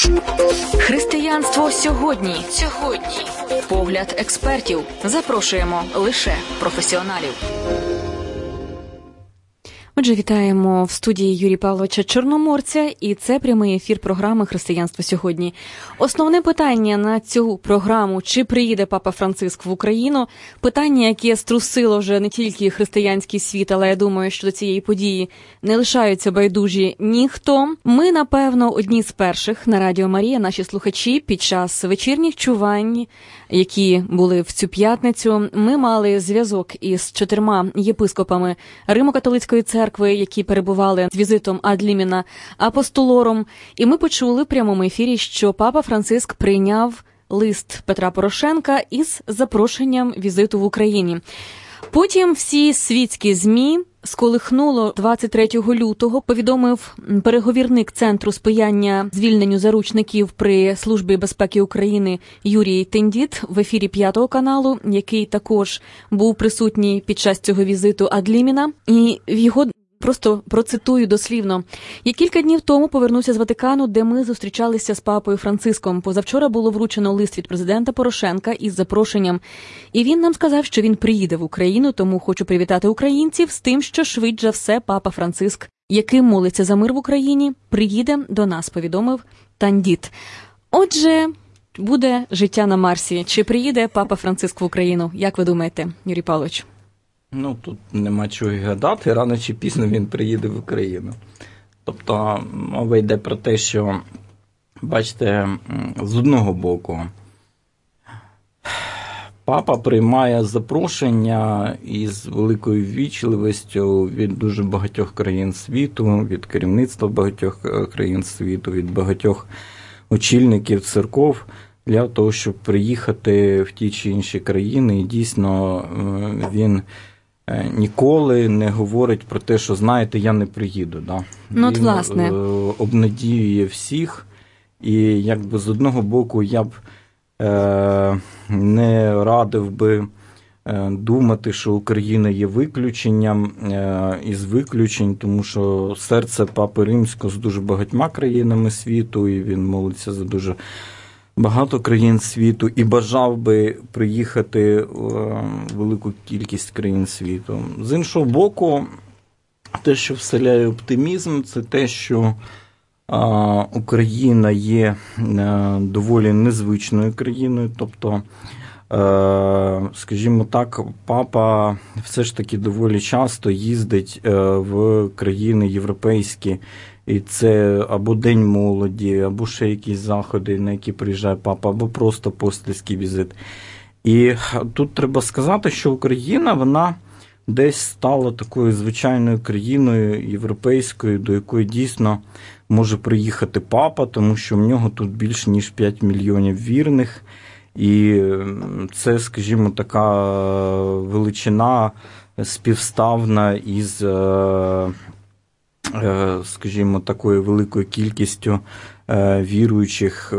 Християнство сьогодні. Погляд експертів. Запрошуємо лише професіоналів. Отже, вітаємо в студії Юрія Павловича Чорноморця, і це прямий ефір програми «Християнство сьогодні». Основне питання на цю програму – чи приїде Папа Франциск в Україну? Питання, яке струсило вже не тільки християнський світ, але я думаю, що до цієї події не лишаються байдужі ніхто. Ми, напевно, одні з перших на Радіо Марія, наші слухачі, під час вечірніх чувань, які були в цю п'ятницю, ми мали зв'язок із 4 єпископами Римо-католицької церкви, які перебували з візитом ад ліміна апостолором, і ми почули в прямому ефірі, що Папа Франциск прийняв лист Петра Порошенка із запрошенням візиту в Україні. Потім всі світські ЗМІ сколихнуло 23 лютого, повідомив переговірник Центру сприяння звільненню заручників при Службі безпеки України Юрій Тендіт в ефірі 5 каналу, який також був присутній під час цього візиту ад ліміна, і його просто процитую дослівно. «Я кілька днів тому повернувся з Ватикану, де ми зустрічалися з Папою Франциском. Позавчора було вручено лист від президента Порошенка із запрошенням. І він нам сказав, що він приїде в Україну, тому хочу привітати українців з тим, що швидше все Папа Франциск, який молиться за мир в Україні, приїде до нас», повідомив Тандіт. Отже, буде життя на Марсі. Чи приїде Папа Франциск в Україну? Як ви думаєте, Юрій Павлович? Тут нема чого й гадати, рано чи пізно він приїде в Україну. Тобто мова йде про те, що, бачите, з одного боку, Папа приймає запрошення із великою ввічливістю від дуже багатьох країн світу, від керівництва багатьох країн світу, від багатьох очільників церков, для того, щоб приїхати в ті чи інші країни. І дійсно він ніколи не говорить про те, що, знаєте, я не приїду. Да? Він власне обнадіює всіх. І якби з одного боку я б не радив би думати, що Україна є виключенням із виключень, тому що серце Папи Римського з дуже багатьма країнами світу, і він молиться за дуже багато країн світу, і бажав би приїхати в велику кількість країн світу. З іншого боку, те, що вселяє оптимізм, це те, що Україна є доволі незвичною країною, тобто, скажімо так, Папа все ж таки доволі часто їздить в країни європейські, і це або День молоді, або ще якісь заходи, на які приїжджає Папа, або просто апостольський візит. І тут треба сказати, що Україна, вона десь стала такою звичайною країною європейською, до якої дійсно може приїхати Папа, тому що в нього тут більш ніж 5 мільйонів вірних. І це, скажімо, така величина співставна із, скажімо, такою великою кількістю віруючих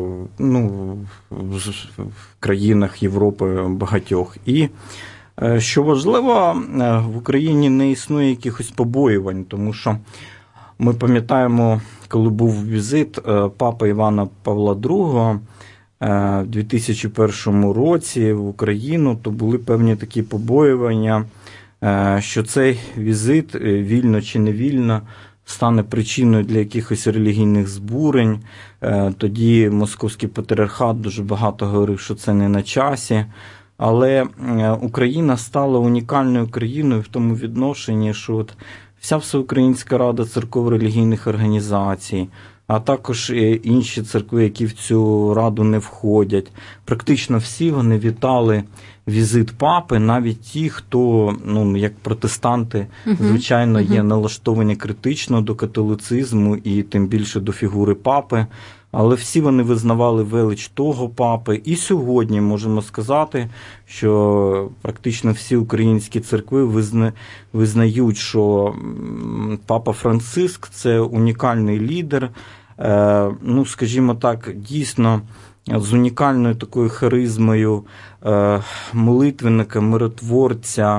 в країнах Європи багатьох. І, що важливо, в Україні не існує якихось побоювань, тому що ми пам'ятаємо, коли був візит Папи Івана Павла II в 2001 році в Україну, то були певні такі побоювання, що цей візит, вільно чи не вільно, стане причиною для якихось релігійних збурень. Тоді Московський патріархат дуже багато говорив, що це не на часі. Але Україна стала унікальною країною в тому відношенні, що от вся Всеукраїнська рада церковно-релігійних організацій, а також інші церкви, які в цю раду не входять, практично всі вони вітали візит Папи, навіть ті, хто, як протестанти, звичайно, є налаштовані критично до католицизму і тим більше до фігури Папи, але всі вони визнавали велич того Папи. І сьогодні можемо сказати, що практично всі українські церкви визнають, що Папа Франциск – це унікальний лідер, скажімо так, дійсно з унікальною такою харизмою молитвенника, миротворця,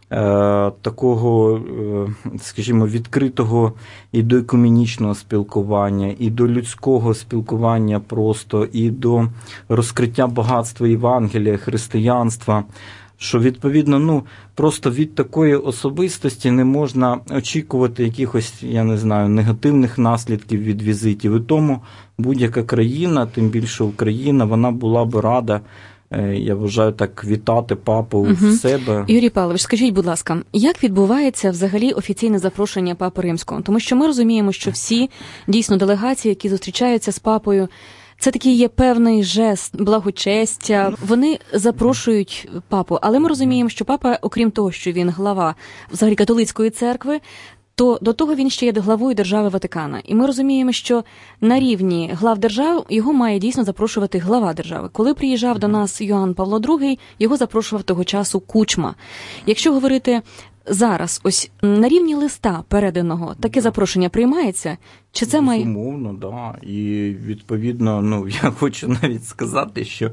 такого, скажімо, відкритого і до екуменічного спілкування, і до людського спілкування просто, і до розкриття багатства Євангелія, християнства, що, відповідно, просто від такої особистості не можна очікувати якихось, я не знаю, негативних наслідків від візитів. І тому будь-яка країна, тим більше Україна, вона була би рада, я вважаю, так, вітати папу в себе. Юрій Павлович, скажіть, будь ласка, як відбувається взагалі офіційне запрошення Папи Римського? Тому що ми розуміємо, що всі, дійсно, делегації, які зустрічаються з папою, це такий є певний жест благочестя. Вони запрошують папу, але ми розуміємо, що папа, окрім того, що він глава взагалі католицької церкви, то до того він ще є главою держави Ватикана. І ми розуміємо, що на рівні глав держав його має дійсно запрошувати глава держави. Коли приїжджав до нас Йоанн Павло II, його запрошував того часу Кучма. Якщо говорити зараз, ось на рівні листа переданого, таке запрошення приймається? Чи це має... Безумовно, да. І відповідно, я хочу навіть сказати, що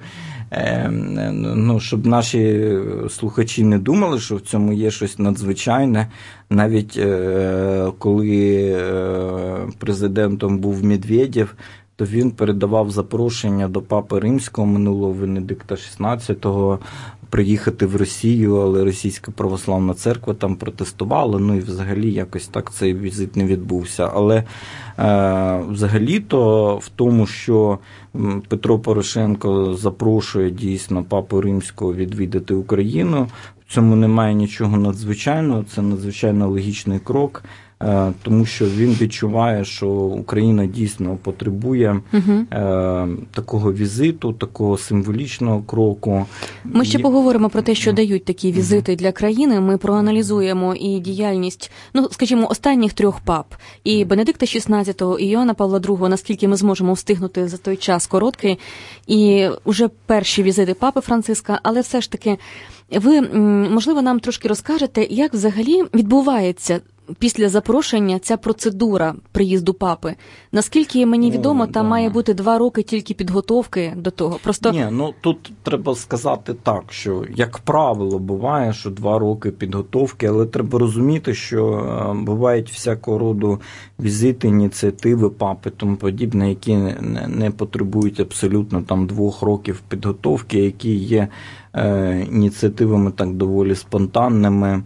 щоб наші слухачі не думали, що в цьому є щось надзвичайне. Навіть коли президентом був Медведєв, то він передавав запрошення до Папи Римського минулого Венедикта XVI приїхати в Росію, але Російська православна церква там протестувала, і взагалі якось так цей візит не відбувся. Але взагалі-то в тому, що Петро Порошенко запрошує дійсно Папу Римського відвідати Україну, в цьому немає нічого надзвичайного, це надзвичайно логічний крок, тому що він відчуває, що Україна дійсно потребує такого візиту, такого символічного кроку. Ми ще поговоримо про те, що дають такі візити для країни. Ми проаналізуємо і діяльність, скажімо, останніх 3 пап, і Бенедикта XVI, і Йоанна Павла II, наскільки ми зможемо встигнути за той час короткий, і уже перші візити Папи Франциска, але все ж таки ви, можливо, нам трошки розкажете, як взагалі відбувається після запрошення ця процедура приїзду папи. Наскільки мені відомо, там має бути 2 роки тільки підготовки до того. Просто... Тут треба сказати так, що, як правило, буває, що 2 роки підготовки, але треба розуміти, що бувають всякого роду візити, ініціативи папи, тому подібне, які не потребують абсолютно 2 років підготовки, які є ініціативами так доволі спонтанними.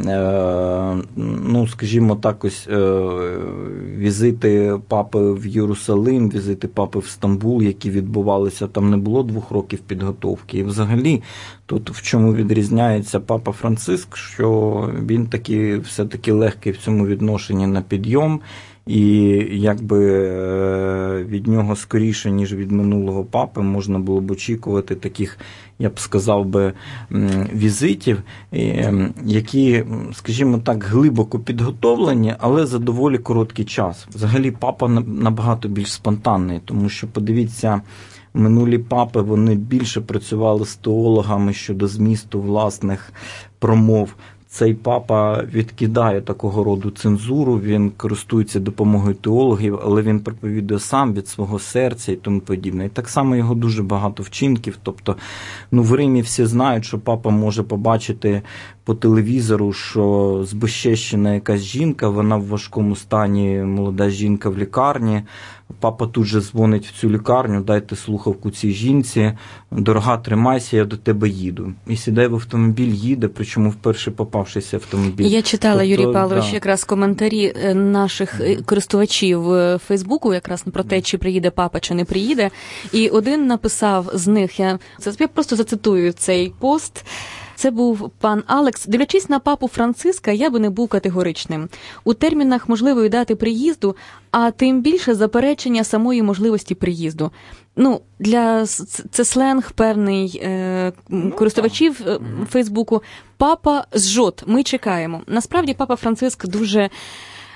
Скажімо так, ось візити папи в Єрусалим, візити папи в Стамбул, які відбувалися, там не було 2 років підготовки. І взагалі, тут в чому відрізняється Папа Франциск, що він все-таки легкий в цьому відношенні на підйом, і якби від нього скоріше, ніж від минулого папи, можна було б очікувати таких, я б сказав би, візитів, які, скажімо так, глибоко підготовлені, але за доволі короткий час. Взагалі папа набагато більш спонтанний, тому що, подивіться, минулі папи, вони більше працювали з теологами щодо змісту власних промов. Цей папа відкидає такого роду цензуру, він користується допомогою теологів, але він проповідує сам від свого серця і тому подібне. І так само його дуже багато вчинків. Тобто, в Римі всі знають, що папа може побачити по телевізору, що збезчещена якась жінка, вона в важкому стані, молода жінка в лікарні. Папа тут же дзвонить в цю лікарню, дайте слухавку цій жінці, дорога, тримайся, я до тебе їду. І сідає в автомобіль, їде, причому вперше попавшися автомобіль. Я читала, Юрій Павлович, якраз коментарі наших користувачів Фейсбуку, якраз про те, чи приїде папа, чи не приїде. І один написав з них, я просто зацитую цей пост. Це був пан Алекс. Дивлячись на папу Франциска, я би не був категоричним. У термінах можливої дати приїзду, а тим більше заперечення самої можливості приїзду. Це сленг певний користувачів Фейсбуку. Папа зжот, ми чекаємо. Насправді, папа Франциск дуже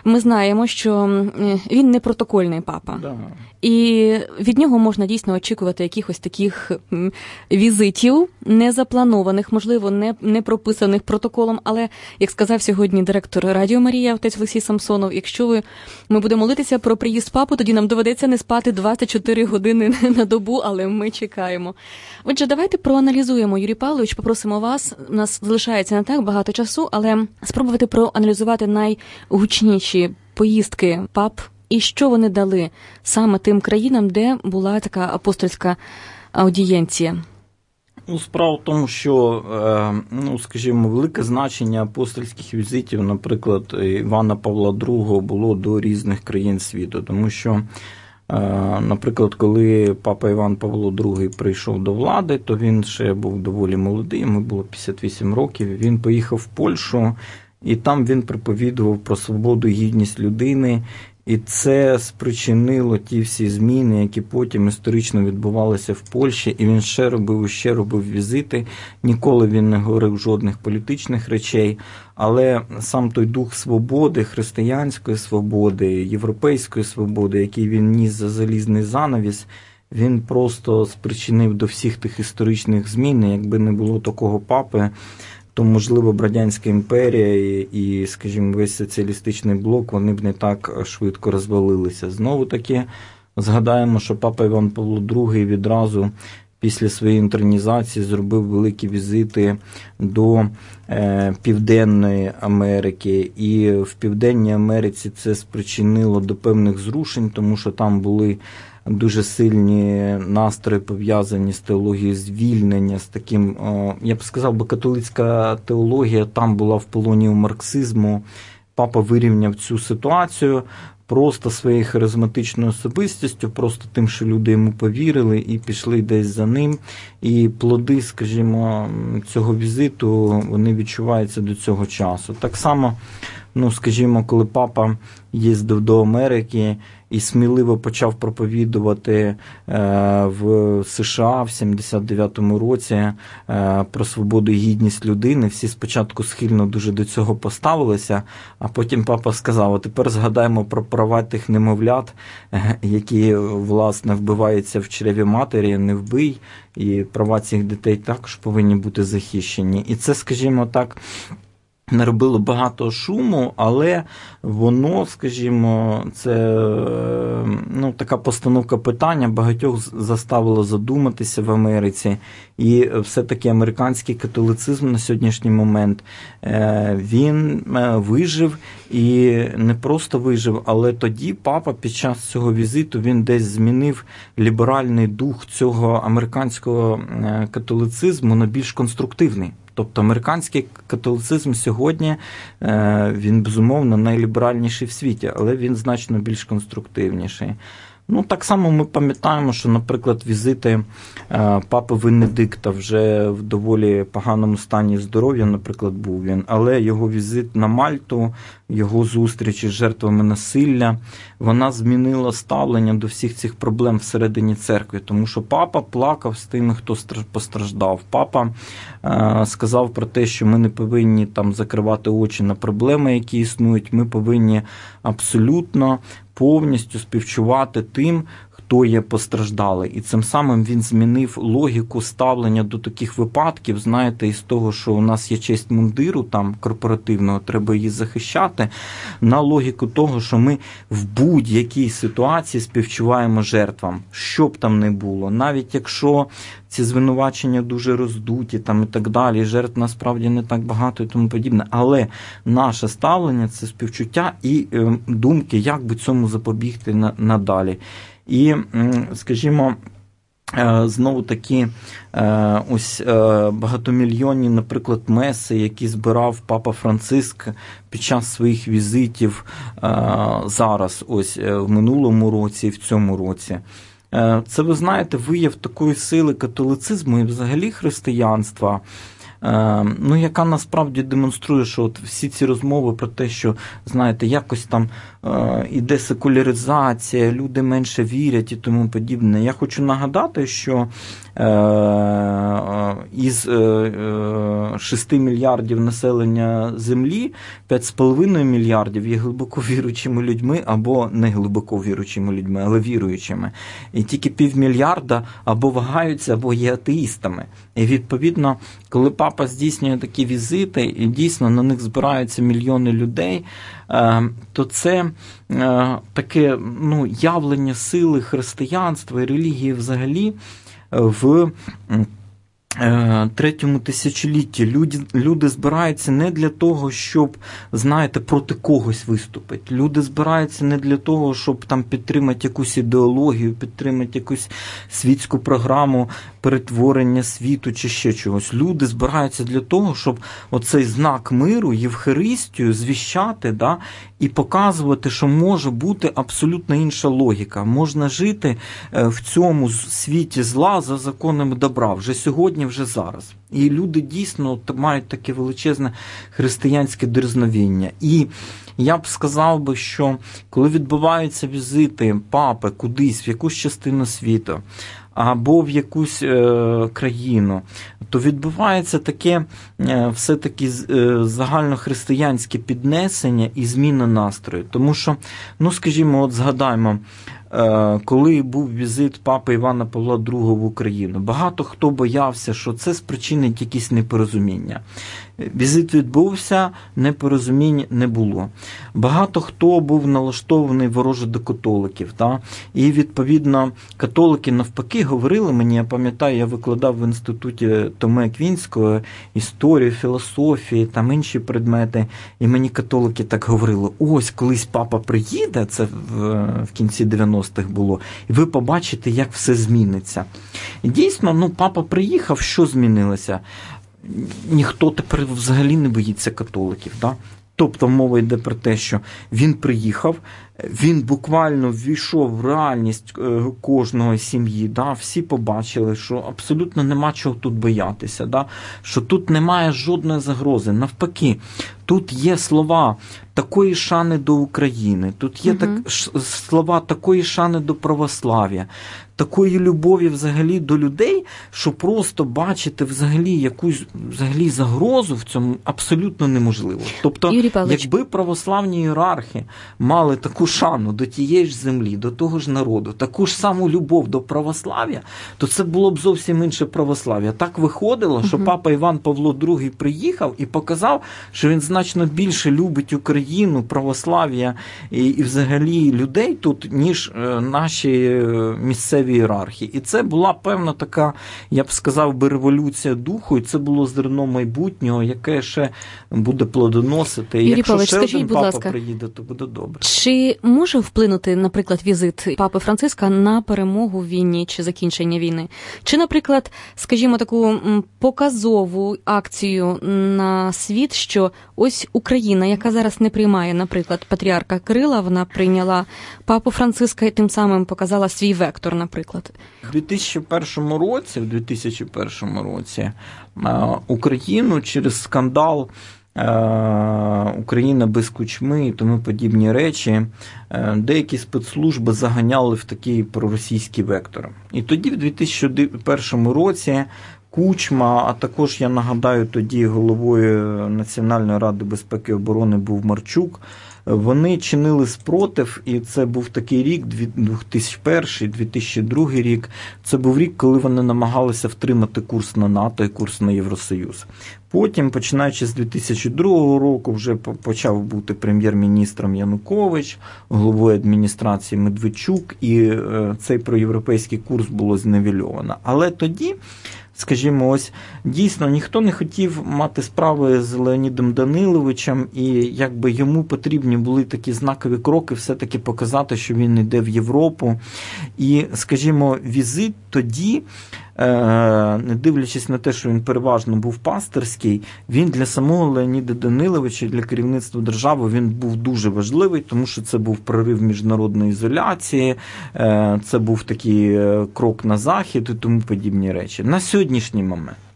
ми знаємо, що він не протокольний папа. Да. І від нього можна дійсно очікувати якихось таких візитів, незапланованих, можливо, не прописаних протоколом, але, як сказав сьогодні директор Радіо Марія, отець Олексій Самсонов, якщо ми будемо молитися про приїзд папи, тоді нам доведеться не спати 24 години на добу, але ми чекаємо. Отже, давайте проаналізуємо, Юрій Павлович, попросимо вас, у нас залишається не так багато часу, але спробувати проаналізувати найгучніші поїздки пап і що вони дали саме тим країнам, де була така апостольська аудієнція. Справа в тому, що, скажімо, велике значення апостольських візитів, наприклад, Івана Павла II було до різних країн світу, тому що, наприклад, коли папа Іван Павло II прийшов до влади, то він ще був доволі молодий, йому було 58 років, він поїхав в Польщу, і там він проповідував про свободу і гідність людини, і це спричинило ті всі зміни, які потім історично відбувалися в Польщі, і він ще робив візити, ніколи він не говорив жодних політичних речей, але сам той дух свободи, християнської свободи, європейської свободи, який він ніс за залізний занавіс, він просто спричинив до всіх тих історичних змін, якби не було такого папи, то, можливо, б Радянська імперія і, скажімо, весь соціалістичний блок, вони б не так швидко розвалилися. Знову-таки згадаємо, що папа Іван Павло II відразу після своєї інтронізації зробив великі візити до Південної Америки. І в Південній Америці це спричинило до певних зрушень, тому що там були дуже сильні настрої, пов'язані з теологією звільнення, з таким, я б сказав, католицька теологія там була в полоні у марксизму. Папа вирівняв цю ситуацію просто своєю харизматичною особистістю, просто тим, що люди йому повірили і пішли десь за ним. І плоди, скажімо, цього візиту, вони відчуваються до цього часу. Так само, скажімо, коли папа їздив до Америки і сміливо почав проповідувати в США в 79-му році про свободу і гідність людини, всі спочатку схильно дуже до цього поставилися, а потім папа сказав, а тепер згадаємо про права тих немовлят, які, власне, вбиваються в чреві матері, не вбий, і права цих дітей також повинні бути захищені. І це, скажімо так, наробило багато шуму, але воно, скажімо, це така постановка питання багатьох заставило задуматися в Америці. І все-таки американський католицизм на сьогоднішній момент, він вижив і не просто вижив, але тоді папа під час цього візиту, він десь змінив ліберальний дух цього американського католицизму на більш конструктивний. Тобто американський католицизм сьогодні, він, безумовно, найліберальніший в світі, але він значно більш конструктивніший. Так само ми пам'ятаємо, що, наприклад, візити папи Венедикта вже в доволі поганому стані здоров'я, наприклад, був він, але його візит на Мальту, його зустріч із жертвами насилля, вона змінила ставлення до всіх цих проблем всередині церкви, тому що папа плакав з тими, хто постраждав. Папа сказав про те, що ми не повинні там закривати очі на проблеми, які існують, ми повинні абсолютно повністю співчувати тим, хто є постраждалий. І цим самим він змінив логіку ставлення до таких випадків, знаєте, із того, що у нас є честь мундиру там корпоративного, треба її захищати, на логіку того, що ми в будь-якій ситуації співчуваємо жертвам, що б там не було. Навіть якщо ці звинувачення дуже роздуті там і так далі, жертв насправді не так багато і тому подібне, але наше ставлення – це співчуття і думки, як би цьому запобігти надалі. І, скажімо, знову таки, ось багатомільйонні, наприклад, меси, які збирав папа Франциск під час своїх візитів зараз, ось в минулому році і в цьому році. Це, ви знаєте, вияв такої сили католицизму і взагалі християнства, яка насправді демонструє, що от всі ці розмови про те, що, знаєте, якось там іде секуляризація, люди менше вірять і тому подібне. Я хочу нагадати, що із 6 мільярдів населення Землі 5,5 мільярдів є глибоко віруючими людьми або не глибоко віруючими людьми, але віруючими. І тільки 500 мільярда або вагаються, або є атеїстами. І відповідно, коли папа здійснює такі візити, і дійсно на них збираються мільйони людей, то це таке явлення сили християнства і релігії взагалі в третьому тисячолітті. Люди збираються не для того, щоб, знаєте, проти когось виступити. Люди збираються не для того, щоб там підтримати якусь ідеологію, підтримати якусь світську програму перетворення світу чи ще чогось. Люди збираються для того, щоб оцей знак миру, Євхаристію звіщати, і показувати, що може бути абсолютно інша логіка. Можна жити в цьому світі зла за законами добра. Вже сьогодні, вже зараз. І люди дійсно мають таке величезне християнське дерзновіння. І я б сказав би, що коли відбуваються візити папи кудись, в якусь частину світу, або в якусь країну, то відбувається таке все-таки загальнохристиянське піднесення і зміна настрою. Тому що, скажімо, от згадаймо, коли був візит папи Івана Павла II в Україну, багато хто боявся, що це спричинить якісь непорозуміння. Візит відбувся, непорозумінь не було. Багато хто був налаштований вороже до католиків. І, відповідно, католики навпаки говорили мені, я пам'ятаю, я викладав в інституті Томе Аквінського історію, філософії, там інші предмети, і мені католики так говорили: ось колись папа приїде, це в кінці 90-х було, і ви побачите, як все зміниться. І дійсно, папа приїхав, що змінилося? Ніхто тепер взагалі не боїться католиків. Тобто мова йде про те, що він приїхав, він буквально ввійшов в реальність кожної сім'ї. Всі побачили, що абсолютно нема чого тут боятися, що тут немає жодної загрози. Навпаки, тут є слова такої шани до України, тут є слова такої шани до православ'я, такої любові взагалі до людей, що просто бачити взагалі якусь загрозу в цьому абсолютно неможливо. Тобто, якби православні ієрархи мали таку шану до тієї ж землі, до того ж народу, таку ж саму любов до православ'я, то це було б зовсім інше православ'я. Так виходило, що папа Іван Павло II приїхав і показав, що він значно більше любить Україну, православ'я і взагалі людей тут, ніж наші місцеві ієрархи. І це була певна така, я б сказав би, революція духу, і це було зерно майбутнього, яке ще буде плодоносити. І якщо ще один папа приїде, то буде добре. Чи може вплинути, наприклад, візит папи Франциска на перемогу в війні чи закінчення війни? Чи, наприклад, скажімо, таку показову акцію на світ, що ось Україна, яка зараз не приймає, наприклад, патріарха Кирила, вона прийняла папу Франциска і тим самим показала свій вектор, наприклад? У 2001 році Україну через скандал Україна без Кучми і тому подібні речі, деякі спецслужби заганяли в такий проросійський вектор. І тоді, в 2001 році, Кучма, а також, я нагадаю, тоді головою Національної ради безпеки і оборони був Марчук, вони чинили спротив, і це був такий рік, 2001-2002 рік, це був рік, коли вони намагалися втримати курс на НАТО і курс на Євросоюз. Потім, починаючи з 2002 року, вже почав бути прем'єр-міністром Янукович, головою адміністрації Медведчук, і цей проєвропейський курс було зневельовано. Але тоді, скажімо, ось дійсно ніхто не хотів мати справи з Леонідом Даниловичем, і якби йому потрібні були такі знакові кроки все-таки показати, що він йде в Європу. І, скажімо, візит тоді, не дивлячись на те, що він переважно був пастирський, він для самого Леоніда Даниловича, для керівництва держави, він був дуже важливий, тому що це був прорив міжнародної ізоляції, це був такий крок на захід і тому подібні речі. На сьогоднішній момент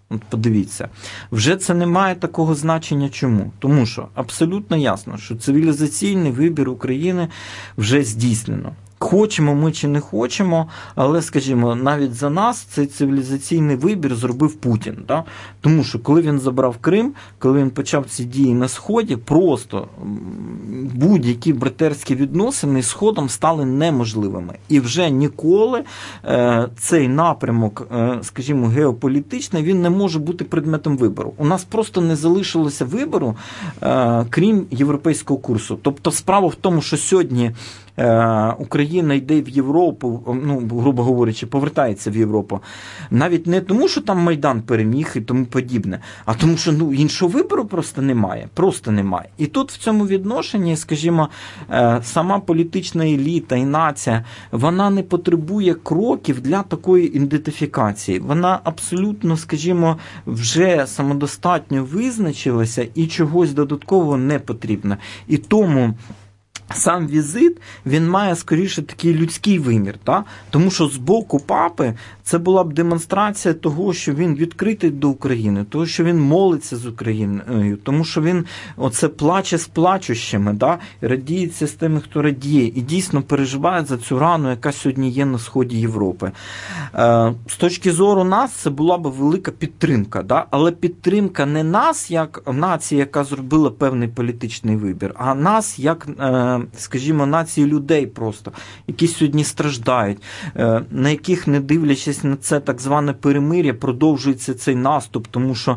От подивіться, вже це не має такого значення. Чому? Тому що абсолютно ясно, що цивілізаційний вибір України вже здійснено. Хочемо ми чи не хочемо, але, скажімо, навіть за нас цей цивілізаційний вибір зробив Путін. Да? Тому що коли він забрав Крим, коли він почав ці дії на Сході, просто будь-які братерські відносини з Сходом стали неможливими. І вже ніколи цей напрямок, скажімо, геополітичний, він не може бути предметом вибору. У нас просто не залишилося вибору, крім європейського курсу. Тобто справа в тому, що сьогодні Україна йде в Європу, ну, грубо говорячи, повертається в Європу. Навіть не тому, що там Майдан переміг і тому подібне, а тому, що іншого вибору просто немає. Просто немає. І тут в цьому відношенні, скажімо, сама політична еліта і нація, вона не потребує кроків для такої ідентифікації. Вона абсолютно, скажімо, вже самодостатньо визначилася і чогось додаткового не потрібно. І тому сам візит, він має, скоріше, такий людський вимір, та? Тому що з боку папи це була б демонстрація того, що він відкритий до України, того, що він молиться з Україною, тому що він оце плаче з плачущими, да? Радіється з тими, хто радіє, і дійсно переживає за цю рану, яка сьогодні є на сході Європи. З точки зору нас, це була б велика підтримка, да? Але підтримка не нас, як нації, яка зробила певний політичний вибір, а нас, як, скажімо, нації людей просто, які сьогодні страждають, на яких, не дивлячись на це так зване перемир'я, продовжується цей наступ, тому що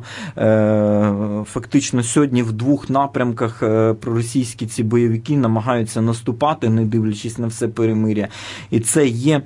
фактично сьогодні в двох напрямках проросійські ці бойовики намагаються наступати, не дивлячись на все перемир'я. І це є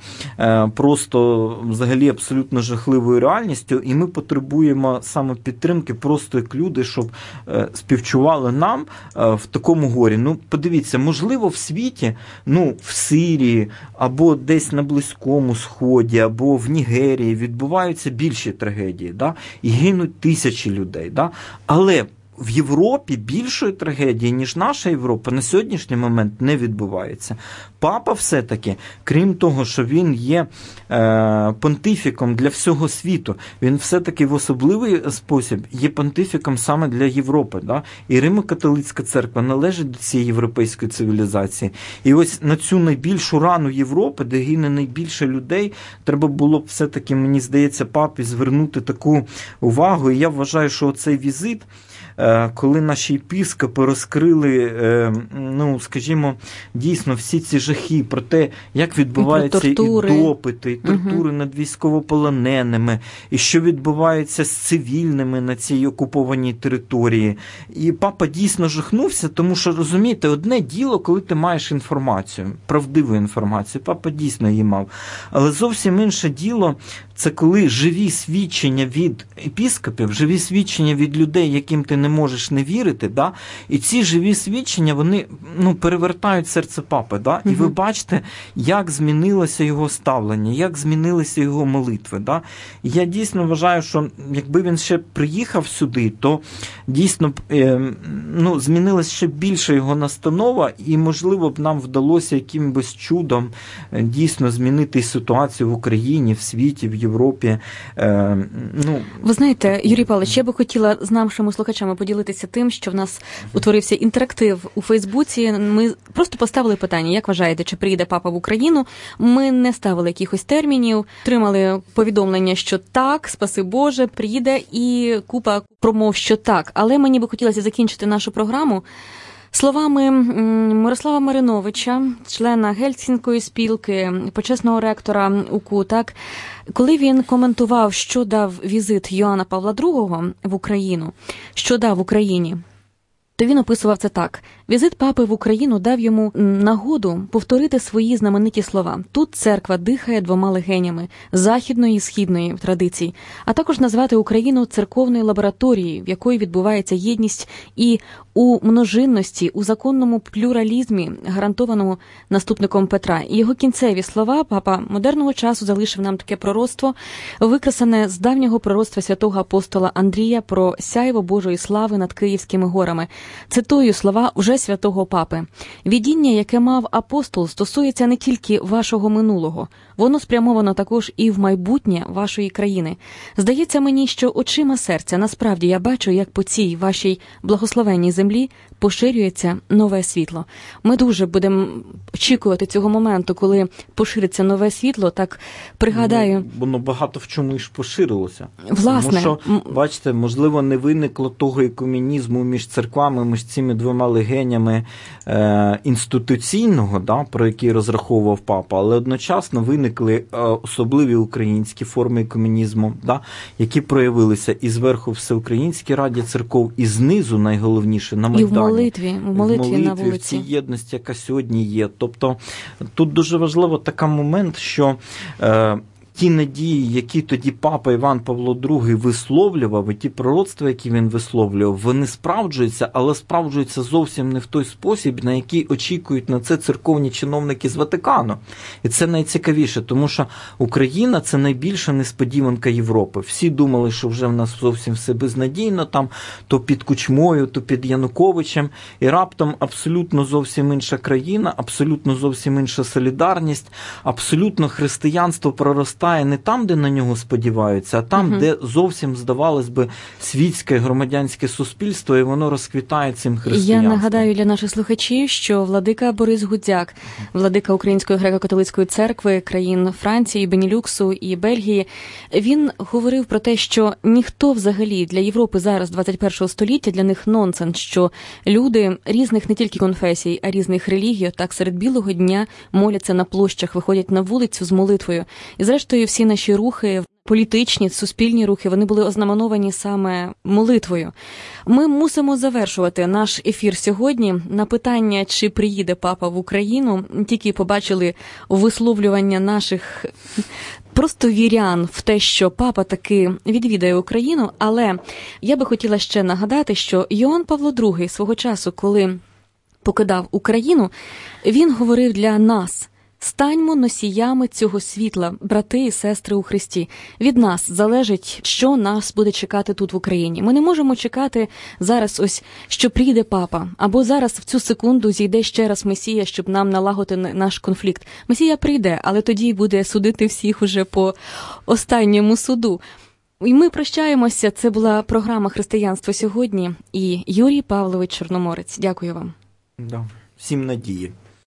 просто взагалі абсолютно жахливою реальністю, і ми потребуємо саме підтримки просто як люди, щоб співчували нам в такому горі. Ну, подивіться, можливо, в світі, ну, в Сирії, або десь на Близькому Сході, або в Нігерії відбуваються більші трагедії, да? І гинуть тисячі людей. Да? Але в Європі більшої трагедії, ніж наша Європа, на сьогоднішній момент не відбувається. Папа все-таки, крім того, що він є понтифіком для всього світу, він все-таки в особливий спосіб є понтифіком саме для Європи. Да? І Римо-католицька церква належить до цієї європейської цивілізації. І ось на цю найбільшу рану Європи, де гине найбільше людей, треба було б все-таки, мені здається, папі звернути таку увагу. І я вважаю, що цей візит, коли наші єпископи розкрили, ну, скажімо, дійсно всі ці жахи про те, як відбуваються і допити, і тортури над військовополоненими, і що відбувається з цивільними на цій окупованій території. І папа дійсно жахнувся, тому що, розумієте, одне діло, коли ти маєш інформацію, правдиву інформацію, папа дійсно її мав, але зовсім інше діло, це коли живі свідчення від єпископів, живі свідчення від людей, яким ти не можеш не вірити, да? І ці живі свідчення, вони, ну, перевертають серце папи. Да? І ви бачите, як змінилося його ставлення, як змінилися його молитви. Да? І я дійсно вважаю, що якби він ще приїхав сюди, то дійсно ну, змінилася ще більше його настанова, і, можливо, б нам вдалося якимось чудом дійсно змінити ситуацію в Україні, в світі, в Європі. Ну, ви знаєте, Юрій Павлович, я би хотіла з нашими слухачами поділитися тим, що в нас утворився інтерактив у Фейсбуці. Ми просто поставили питання, як вважаєте, чи приїде папа в Україну? Ми не ставили якихось термінів, отримали повідомлення, що так, спаси Боже, приїде, і купа промов, що так. Але мені би хотілося закінчити нашу програму словами Мирослава Мариновича, члена Гельсінської спілки, почесного ректора УКУ, так, коли він коментував, що дав візит Йоанна Павла II в Україну, що дав Україні, то він описував це так. Візит папи в Україну дав йому нагоду повторити свої знамениті слова. Тут церква дихає двома легенями – західної і східної традицій, а також назвати Україну церковною лабораторією, в якої відбувається єдність і у множинності, у законному плюралізмі, гарантованому наступником Петра. І його кінцеві слова папа модерного часу залишив нам таке пророцтво, викресане з давнього пророцтва святого апостола Андрія про сяйво Божої слави над Київськими горами. Цитую слова уже святого папи. «Видіння, яке мав апостол, стосується не тільки вашого минулого. Воно спрямовано також і в майбутнє вашої країни. Здається мені, що очима серця насправді я бачу, як по цій вашій благословенній землі поширюється нове світло». Ми дуже будемо очікувати цього моменту, коли пошириться нове світло, так пригадаю. Воно багато в чому ж поширилося. Власне. Тому що, бачите, можливо, не виникло того екуменізму між церквами, між цими двома легенями інституційного, да, про який розраховував папа, але одночасно виникли особливі українські форми екуменізму, да, які проявилися і зверху Всеукраїнській Раді церков, і знизу, найголовніше, на Майдані. І в молитві на вулиці. В цій єдності, яка сьогодні є. Тобто тут дуже важливо такий момент, що ті надії, які тоді папа Іван Павло II висловлював, і ті пророцтва, які він висловлював, вони справджуються, але справджуються зовсім не в той спосіб, на який очікують на це церковні чиновники з Ватикану. І це найцікавіше, тому що Україна – це найбільша несподіванка Європи. Всі думали, що вже в нас зовсім все безнадійно, там то під Кучмою, то під Януковичем, і раптом абсолютно зовсім інша країна, абсолютно зовсім інша солідарність, абсолютно християнство проростає не там, де на нього сподіваються, а там, де зовсім, здавалось би, світське громадянське суспільство, і воно розквітає цим християнством. Я нагадаю для наших слухачів, що владика Борис Гудзяк, владика Української греко-католицької церкви, країн Франції, Бенілюксу і Бельгії, він говорив про те, що ніхто взагалі для Європи зараз 21 століття, для них нонсенс, що люди різних не тільки конфесій, а різних релігій, так серед білого дня моляться на площах, виходять на вулицю з молитвою. І зрештою всі наші рухи, політичні, суспільні рухи, вони були ознаменовані саме молитвою. Ми мусимо завершувати наш ефір сьогодні. На питання, чи приїде папа в Україну, тільки побачили висловлювання наших просто вірян в те, що папа таки відвідає Україну, але я би хотіла ще нагадати, що Йоанн Павло II свого часу, коли покидав Україну, він говорив для нас: «Станьмо носіями цього світла, брати і сестри у Христі. Від нас залежить, що нас буде чекати тут в Україні. Ми не можемо чекати зараз ось, що прийде папа, або зараз в цю секунду зійде ще раз Месія, щоб нам налагодити наш конфлікт. Месія прийде, але тоді буде судити всіх уже по останньому суду». І ми прощаємося. Це була програма «Християнство сьогодні» і Юрій Павлович Чорноморець. Дякую вам. Да. Всім надії.